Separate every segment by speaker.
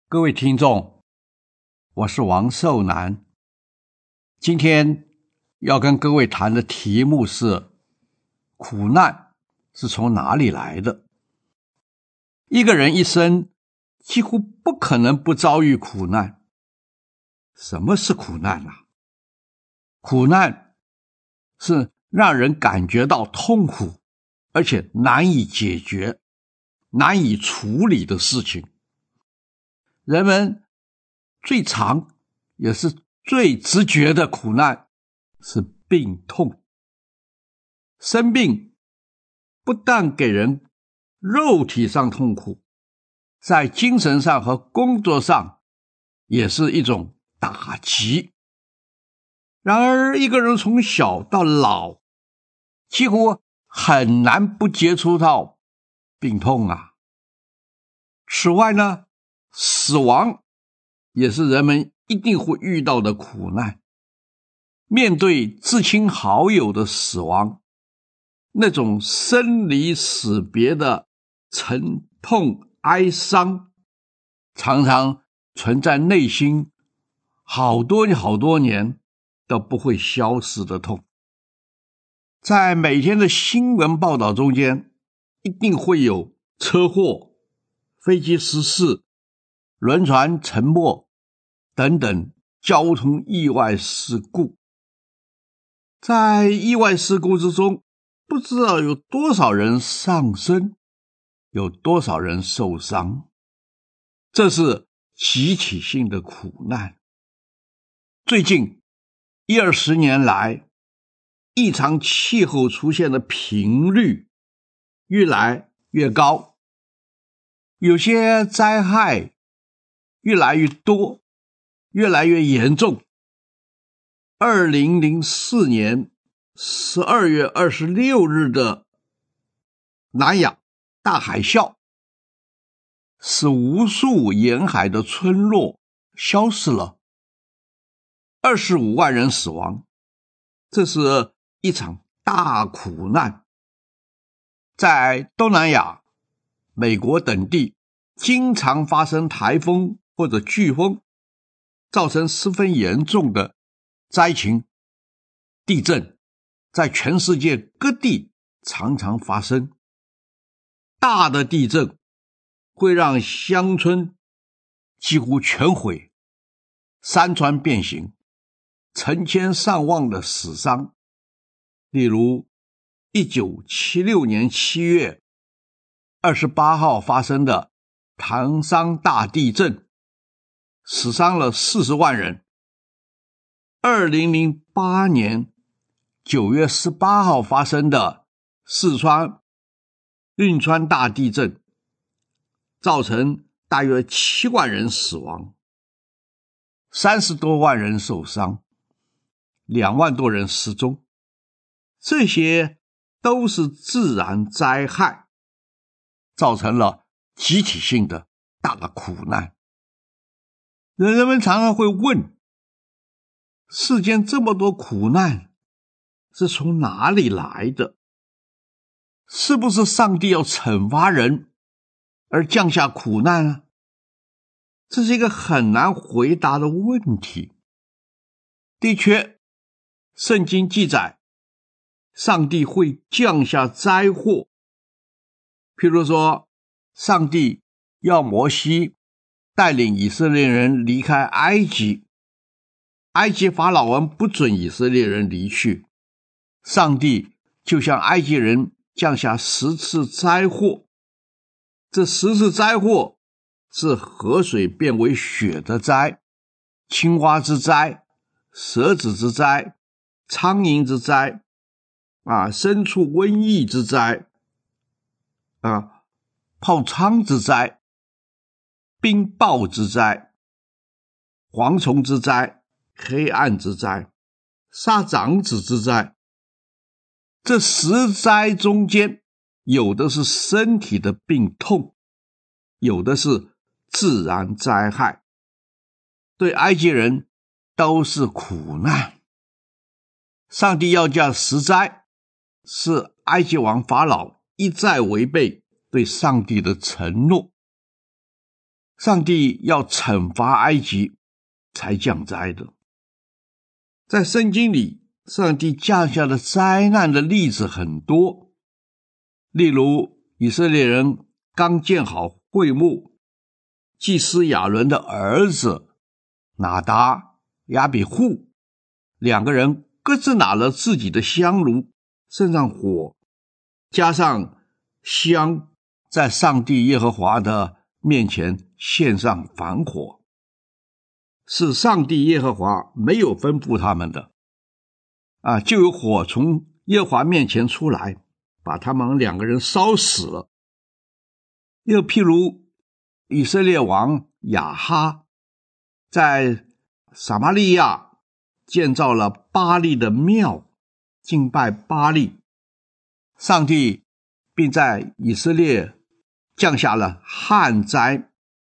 Speaker 1: 各位听众，我是王寿南。今天要跟各位谈的题目是苦难是从哪里来的。一个人一生几乎不可能不遭遇苦难。什么是苦难啊？苦难是让人感觉到痛苦，而且难以解决、难以处理的事情。人们最常也是最直觉的苦难是病痛。生病不但给人肉体上痛苦，在精神上和工作上也是一种打击。然而一个人从小到老几乎很难不接触到病痛啊。此外呢，死亡也是人们一定会遇到的苦难。面对至亲好友的死亡，那种生离死别的沉痛哀伤，常常存在内心好多年都不会消失的痛。在每天的新闻报道中间，一定会有车祸、飞机失事、轮船沉没等等交通意外事故。在意外事故之中，不知道有多少人丧生，有多少人受伤。这是集体性的苦难。最近10-20年来，异常气候出现的频率越来越高，有些灾害越来越多，越来越严重。2004年12月26日的南亚大海啸，使无数沿海的村落消失了，25万人死亡。这是一场大苦难。在东南亚、美国等地经常发生台风或者飓风，造成十分严重的灾情。地震在全世界各地常常发生。大的地震会让乡村几乎全毁，山川变形，成千上万的死伤。例如1976年7月28号发生的唐山大地震，死伤了40万人。2008年9月18号发生的四川汶川大地震，造成大约7万人死亡，30多万人受伤，2万多人失踪。这些都是自然灾害，造成了集体性的大苦难。人们常常会问，世间这么多苦难是从哪里来的？是不是上帝要惩罚人而降下苦难啊？这是一个很难回答的问题。的确，圣经记载上帝会降下灾祸，譬如说上帝要摩西带领以色列人离开埃及，埃及法老王不准以色列人离去，上帝就向埃及人降下10次灾祸。这10次灾祸是河水变为血的灾、青蛙之灾、蛇子之灾、苍蝇之灾、牲畜瘟疫之灾、泡疮之灾、冰雹之灾、蝗虫之灾、黑暗之灾、杀长子之灾。这10灾中间，有的是身体的病痛，有的是自然灾害，对埃及人都是苦难。上帝要降10灾，是埃及王法老一再违背对上帝的承诺。 上帝要惩罚埃及才降灾的。在圣经里，上帝降下的灾难的例子很多，例如以色列人刚建好会幕，祭司亚伦的儿子拿达、亚比户两个人各自拿了自己的香炉，盛上火，加上香，在上帝耶和华的面前献上燔火，是上帝耶和华没有吩咐他们的就有火从耶和华面前出来，把他们两个人烧死了。又譬如以色列王亚哈在撒玛利亚建造了巴力的庙，敬拜巴力，上帝并在以色列降下了旱灾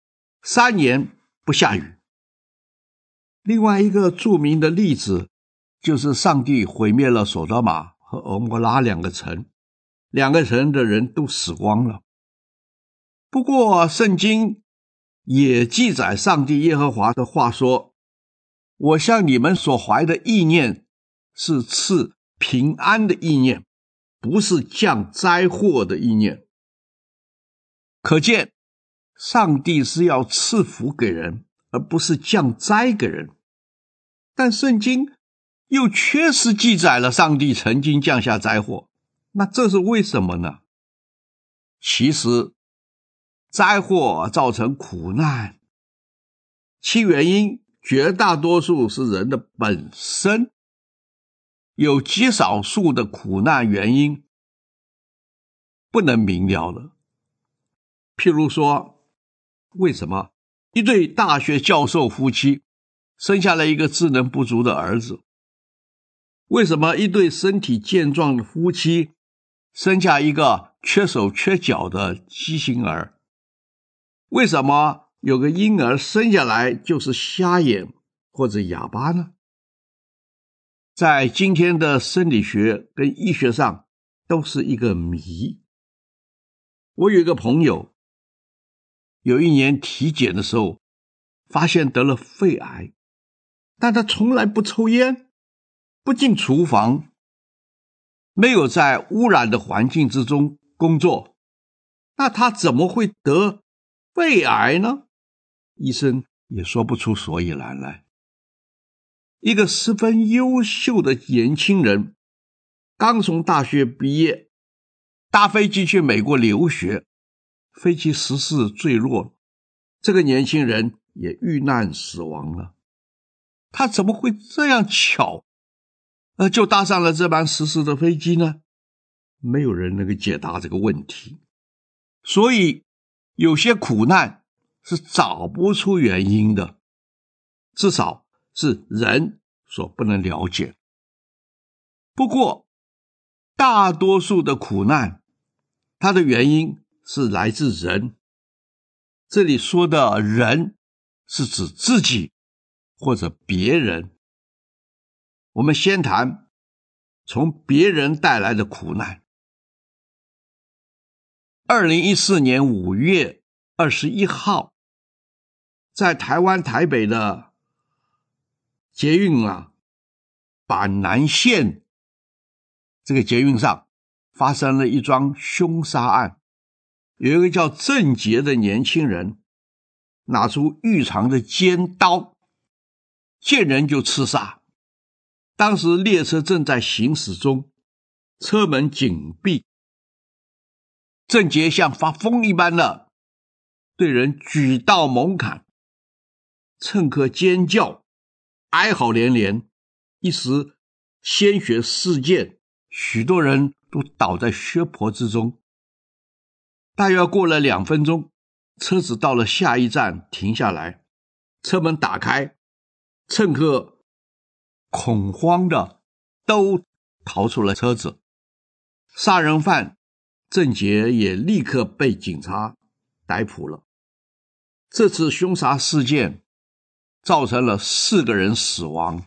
Speaker 1: ，3年不下雨。另外一个著名的例子就是上帝毁灭了所多玛和蛾摩拉两个城的人都死光了。不过圣经也记载上帝耶和华的话说，我向你们所怀的意念是赐平安的意念，不是降灾祸的意念。可见上帝是要赐福给人，而不是降灾给人。但圣经又确实记载了上帝曾经降下灾祸，那这是为什么呢？其实灾祸造成苦难，其原因绝大多数是人的本身，有极少数的苦难原因不能明了了。譬如说，为什么一对大学教授夫妻生下了一个智能不足的儿子？为什么一对身体健壮的夫妻生下一个缺手缺脚的畸形儿？为什么有个婴儿生下来就是瞎眼或者哑巴呢？在今天的生理学跟医学上都是一个谜。我有一个朋友，有一年体检的时候发现得了肺癌，但他从来不抽烟，不进厨房，没有在污染的环境之中工作，那他怎么会得肺癌呢？医生也说不出所以然来。一个十分优秀的年轻人，刚从大学毕业，搭飞机去美国留学，飞机失事坠落，这个年轻人也遇难死亡了。他怎么会这样巧就搭上了这班失事的飞机呢？没有人能够解答这个问题。所以有些苦难是找不出原因的，至少是人所不能了解。不过大多数的苦难，它的原因是来自人。这里说的人是指自己或者别人。我们先谈从别人带来的苦难。2014年5月21号，在台湾台北的捷运板南线这个捷运上发生了一桩凶杀案。有一个叫郑杰的年轻人拿出预藏的尖刀，见人就刺杀。当时列车正在行驶中，车门紧闭，郑杰像发疯一般的对人举刀猛砍，乘客尖叫哀嚎连连，一时鲜血四溅，许多人都倒在血泊之中。大约过了2分钟，车子到了下一站停下来，车门打开，乘客恐慌的都逃出了车子。杀人犯郑杰也立刻被警察逮捕了。这次凶杀事件造成了4个人死亡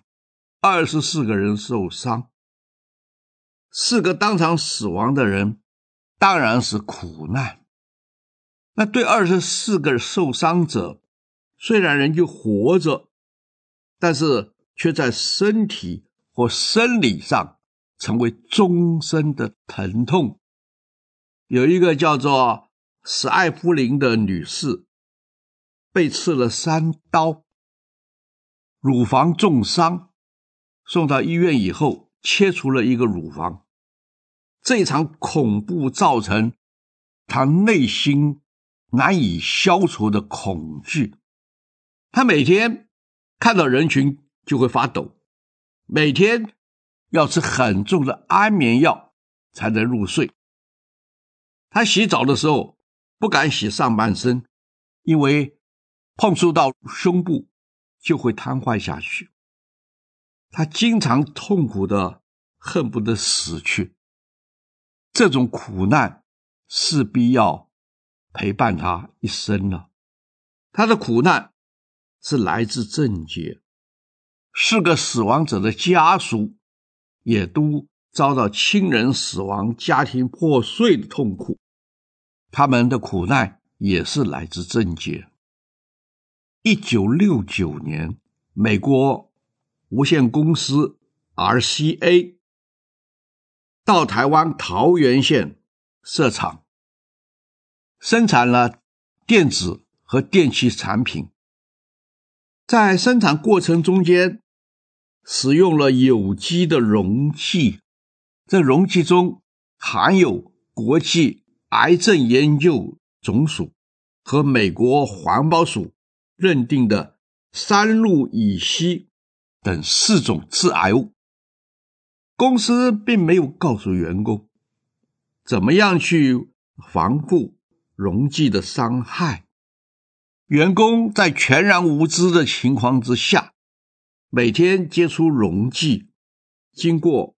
Speaker 1: ，24个人受伤。4个当场死亡的人当然是苦难。那对24个受伤者虽然人就活着，但是却在身体或生理上成为终身的疼痛。有一个叫做史艾夫林的女士，被刺了3刀，乳房重伤，送到医院以后切除了一个乳房。这一场恐怖造成她内心难以消除的恐惧，她每天看到人群就会发抖，每天要吃很重的安眠药才能入睡。她洗澡的时候不敢洗上半身，因为碰触到胸部就会瘫痪下去。她经常痛苦的恨不得死去，这种苦难势必要陪伴她一生了。她的苦难是来自症结，4个死亡者的家属也都遭到亲人死亡、家庭破碎的痛苦，他们的苦难也是来自症结。1969年，美国无线公司 RCA 到台湾桃园县设厂，生产了电子和电器产品。在生产过程中间使用了有机的溶剂，这溶剂中含有国际癌症研究总署和美国环保署认定的3氯乙烯等4种致癌物。公司并没有告诉员工怎么样去防护溶剂的伤害，员工在全然无知的情况之下，每天接触溶剂，经过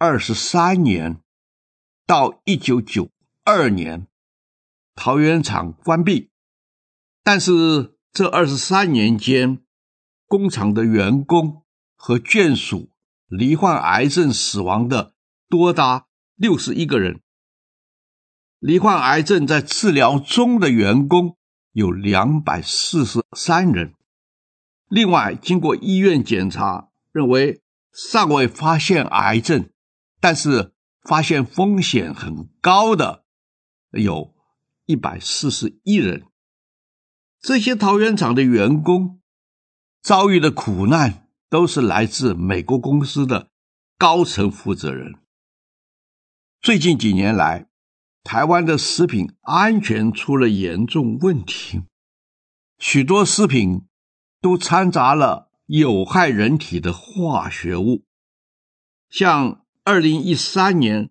Speaker 1: 23年，到1992年，桃园厂关闭。但是这23年间，工厂的员工和眷属罹患癌症死亡的多达61个人，罹患癌症在治疗中的员工有243人。另外，经过医院检查，认为尚未发现癌症，但是发现风险很高的有141人。这些桃园厂的员工遭遇的苦难都是来自美国公司的高层负责人。最近几年来，台湾的食品安全出了严重问题，许多食品都掺杂了有害人体的化学物。像2013年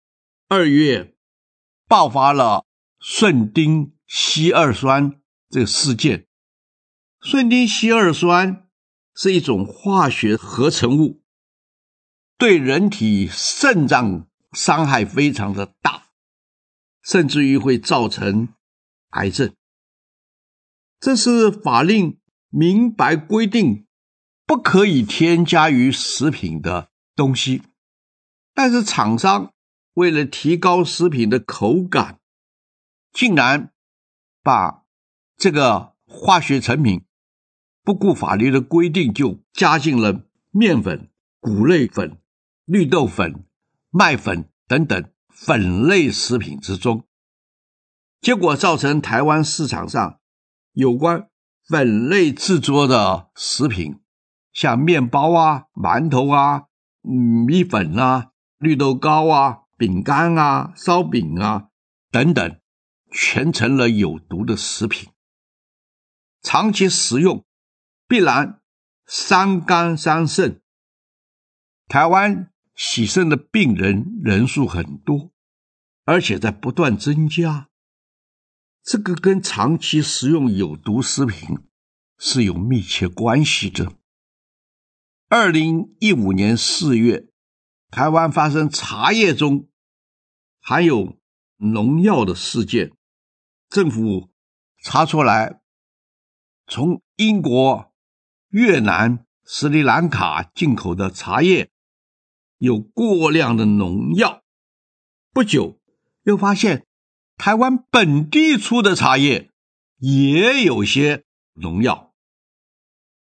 Speaker 1: 2月爆发了顺丁烯二酸这个事件。顺丁烯二酸是一种化学合成物，对人体肾脏伤害非常的大，甚至于会造成癌症。这是法令明白规定不可以添加于食品的东西，但是厂商为了提高食品的口感，竟然把这个化学成品不顾法律的规定就加进了面粉、谷类粉、绿豆粉、麦粉等等粉类食品之中，结果造成台湾市场上有关粉类制作的食品，像面包啊、馒头啊、米粉啊、绿豆糕啊、饼干啊、烧饼啊等等，全成了有毒的食品。长期食用必然伤肝伤肾，台湾洗肾的病人人数很多，而且在不断增加。这个跟长期食用有毒食品是有密切关系的。2015年4月，台湾发生茶叶中含有农药的事件，政府查出来，从英国、越南、斯里兰卡进口的茶叶有过量的农药。不久又发现台湾本地出的茶叶也有些农药。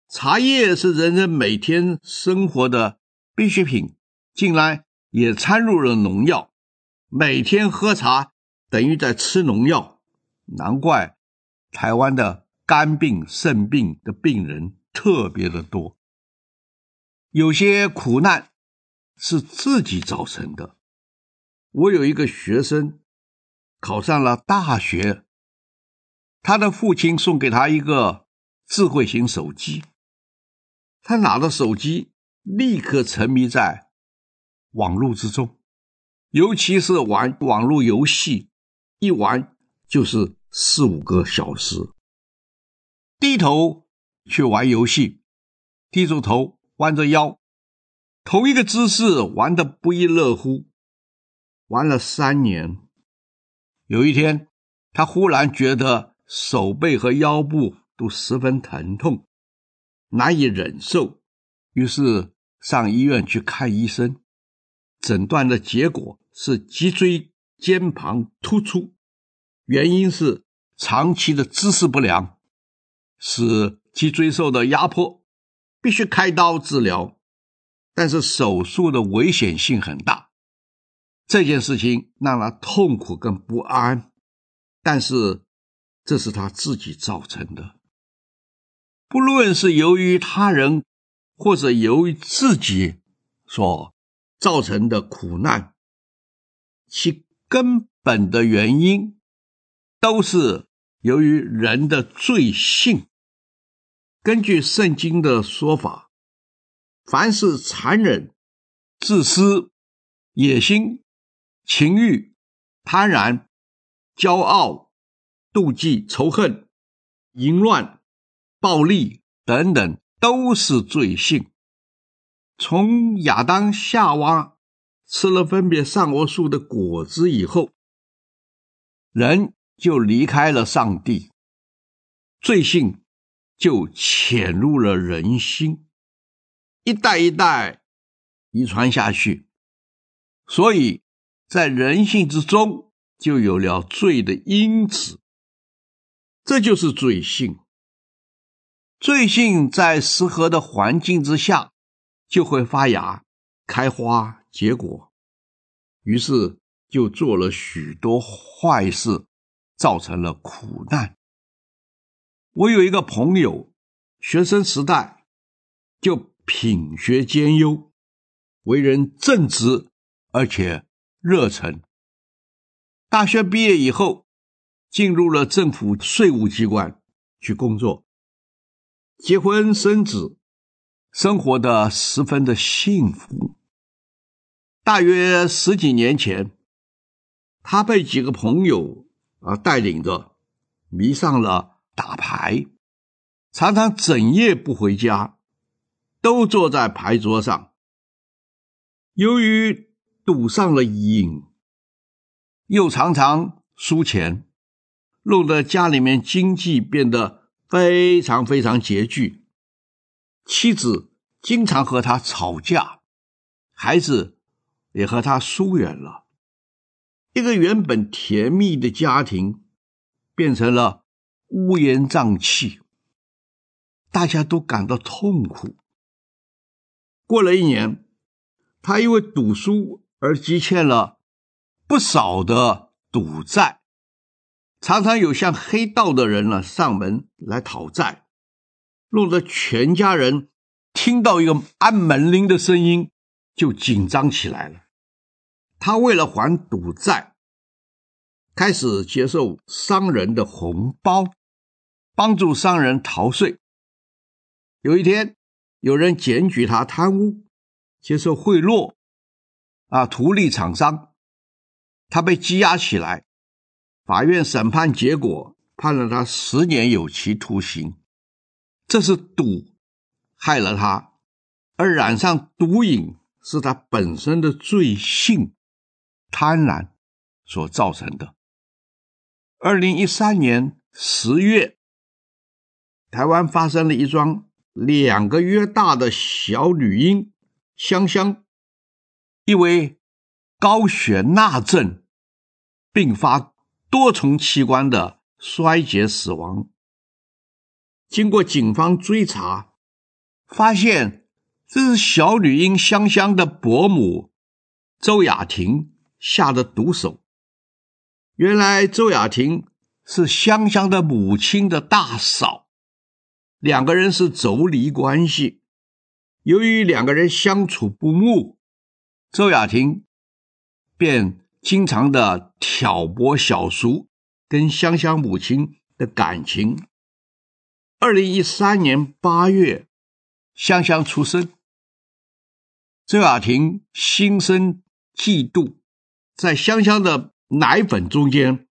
Speaker 1: 茶叶是人人每天生活的必需品，近来也掺入了农药，每天喝茶等于在吃农药，难怪台湾的肝病、肾病的病人特别的多。有些苦难是自己造成的。我有一个学生考上了大学，他的父亲送给他一个智慧型手机，他拿着手机立刻沉迷在网络之中，尤其是玩网络游戏，一玩就是4-5个小时。低头去玩游戏，低着头弯着腰，同一个姿势玩得不亦乐乎，玩了3年。有一天他忽然觉得手背和腰部都十分疼痛，难以忍受，于是上医院去看医生，诊断的结果是脊椎间盘突出，原因是长期的姿势不良，使脊椎受到压迫，必须开刀治疗，但是手术的危险性很大。这件事情让他痛苦跟不安，但是这是他自己造成的。不论是由于他人或者由于自己所造成的苦难，其根本的原因都是由于人的罪性。根据圣经的说法，凡是残忍、自私、野心、情欲、贪婪、骄傲、妒忌、仇恨、淫乱、暴力等等，都是罪性。从亚当夏娃吃了分别善恶树的果子以后，人就离开了上帝，罪性就潜入了人心，一代一代遗传下去，所以在人性之中就有了罪的因子，这就是罪性。罪性在适合的环境之下就会发芽、开花、结果，于是就做了许多坏事，造成了苦难。我有一个朋友，学生时代就品学兼优，为人正直而且热忱。大学毕业以后，进入了政府税务机关去工作，结婚生子，生活得十分的幸福。大约10几年前，他被几个朋友带领着迷上了打牌，常常整夜不回家，都坐在牌桌上。由于赌上了瘾，又常常输钱，弄得家里面经济变得非常非常拮据，妻子经常和他吵架，孩子也和他疏远了。一个原本甜蜜的家庭变成了乌烟瘴气，大家都感到痛苦。过了1年，他因为赌输而积欠了不少的赌债，常常有像黑道的人上门来讨债，弄得全家人听到一个按门铃的声音就紧张起来了。他为了还赌债，开始接受商人的红包，帮助商人逃税。有一天，有人检举他贪污，接受贿赂，图利厂商，他被羁押起来。法院审判结果判了他10年有期徒刑。这是赌害了他，而染上毒瘾是他本身的罪性贪婪所造成的。2013年10月，台湾发生了一桩2个月大的小女婴香香，因为高血钠症并发多重器官的衰竭死亡。经过警方追查， 发现这是小女婴香香的伯母周雅婷下的毒手。原来周雅婷是香香的母亲的大嫂，两个人是妯娌关系。由于两个人相处不睦，周雅婷便经常的挑拨小叔跟香香母亲的感情。2013年8月，香香出生，周雅婷心生嫉妒，在香香的奶粉中间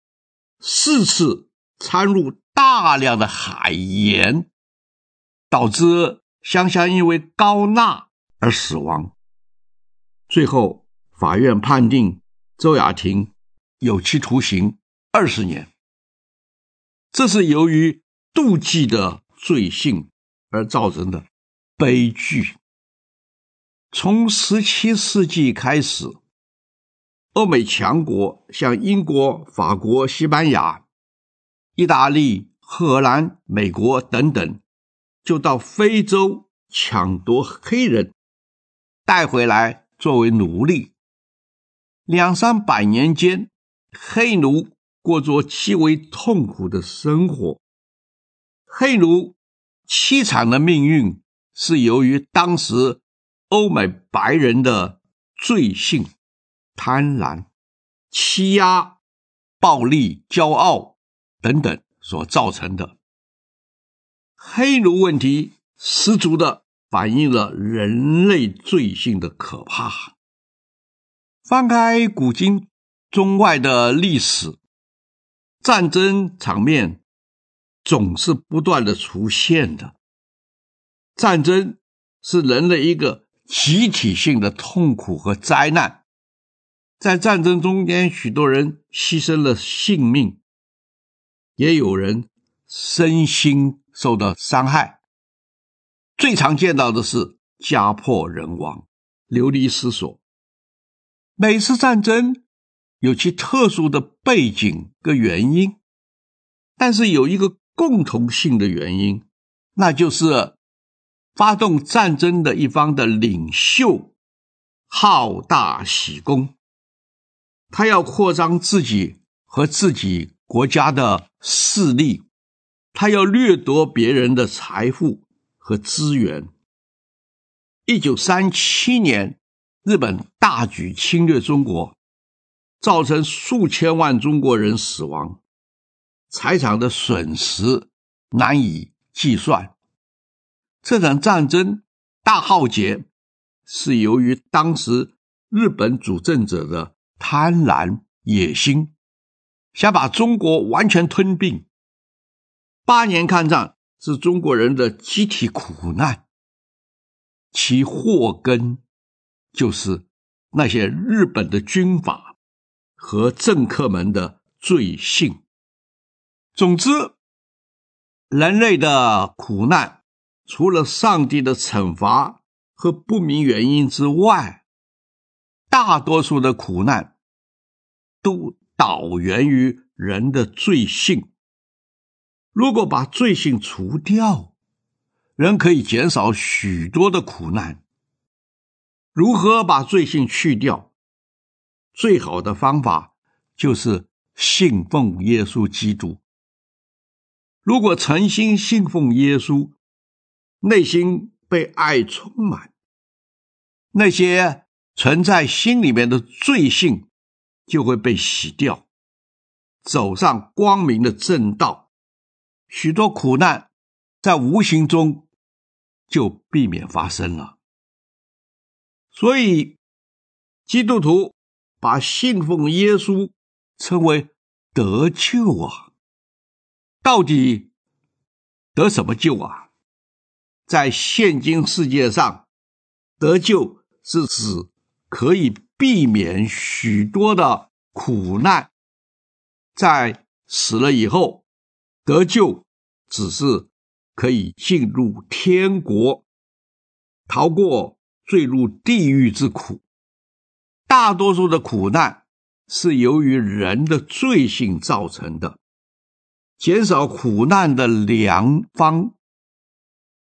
Speaker 1: 4次掺入大量的海盐，导致香香因为高钠而死亡。最后法院判定周雅婷有期徒刑20年。这是由于妒忌的罪性而造成的悲剧。从17世纪开始，欧美强国像英国、法国、西班牙、意大利、荷兰、美国等等，就到非洲抢夺黑人，带回来作为奴隶。200-300年间，黑奴过着极为痛苦的生活。黑奴凄惨的命运是由于当时欧美白人的罪性、贪婪、欺压、暴力、骄傲等等所造成的。黑奴问题十足地反映了人类罪性的可怕。翻开古今中外的历史，战争场面总是不断的出现的。战争是人类一个集体性的痛苦和灾难，在战争中间，许多人牺牲了性命，也有人身心受到伤害。最常见到的是家破人亡、流离失所。每次战争有其特殊的背景跟原因，但是有一个共同性的原因，那就是发动战争的一方的领袖好大喜功，他要扩张自己和自己国家的势力，他要掠夺别人的财富和资源。1937年，日本大举侵略中国，造成数千万中国人死亡，财产的损失难以计算。这场战争大浩劫是由于当时日本主政者的贪婪野心，想把中国完全吞并。8年抗战是中国人的集体苦难，其祸根就是那些日本的军阀和政客们的罪性。总之，人类的苦难除了上帝的惩罚和不明原因之外，大多数的苦难都导源于人的罪性。如果把罪性除掉，人可以减少许多的苦难。如何把罪性去掉？最好的方法就是信奉耶稣基督。如果诚心信奉耶稣，内心被爱充满，那些存在心里面的罪性就会被洗掉，走上光明的正道，许多苦难在无形中就避免发生了。所以基督徒把信奉耶稣称为得救啊。到底得什么救啊？在现今世界上，得救是指可以避免许多的苦难。在死了以后，得救只是可以进入天国，逃过坠入地狱之苦。大多数的苦难是由于人的罪性造成的。减少苦难的良方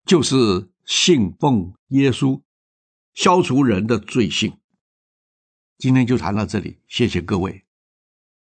Speaker 1: 就是信奉耶稣，消除人的罪性。今天就谈到这里，谢谢各位。